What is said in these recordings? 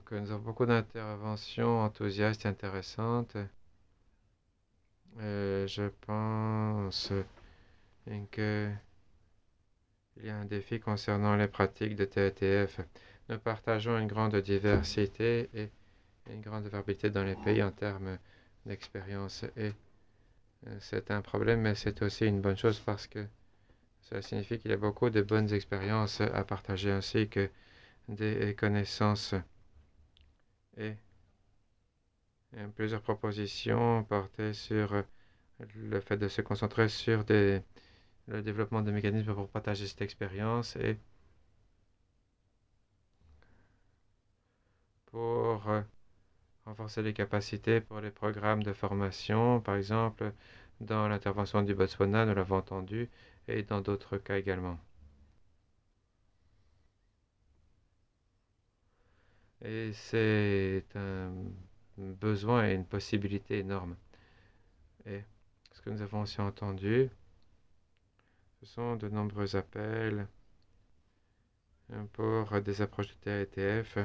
Donc, nous avons beaucoup d'interventions enthousiastes et intéressantes. Je pense qu'il y a un défi concernant les pratiques de TETF. Nous partageons une grande diversité et une grande variabilité dans les pays en termes d'expérience. Et c'est un problème, mais c'est aussi une bonne chose parce que cela signifie qu'il y a beaucoup de bonnes expériences à partager ainsi que des connaissances et plusieurs propositions portaient sur le fait de se concentrer sur le développement de mécanismes pour partager cette expérience et pour renforcer les capacités pour les programmes de formation, par exemple, dans l'intervention du Botswana, nous l'avons entendu, et dans d'autres cas également. Et c'est un besoin et une possibilité énorme. Et ce que nous avons aussi entendu, ce sont de nombreux appels pour des approches de TATF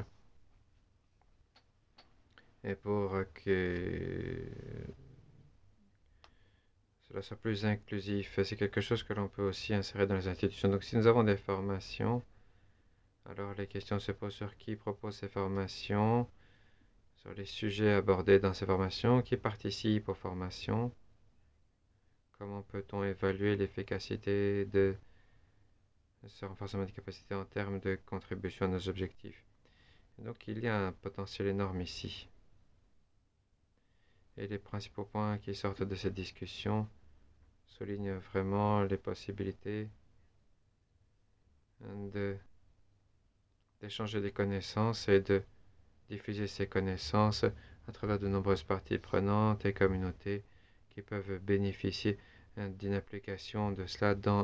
et pour que cela soit plus inclusif. C'est quelque chose que l'on peut aussi insérer dans les institutions. Donc si nous avons des formations, alors les questions se posent sur qui propose ces formations, sur les sujets abordés dans ces formations, qui participe aux formations, comment peut-on évaluer l'efficacité de ce renforcement des capacités en termes de contribution à nos objectifs. Et donc il y a un potentiel énorme ici. Et les principaux points qui sortent de cette discussion soulignent vraiment les possibilités de d'échanger des connaissances et de diffuser ces connaissances à travers de nombreuses parties prenantes et communautés qui peuvent bénéficier d'une application de cela dans